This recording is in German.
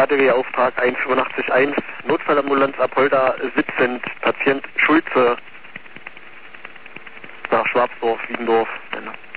ADW-Auftrag 185.1, Notfallambulanz Apolda sitzend, Patient Schulze nach Schwabsdorf, Wiedendorf.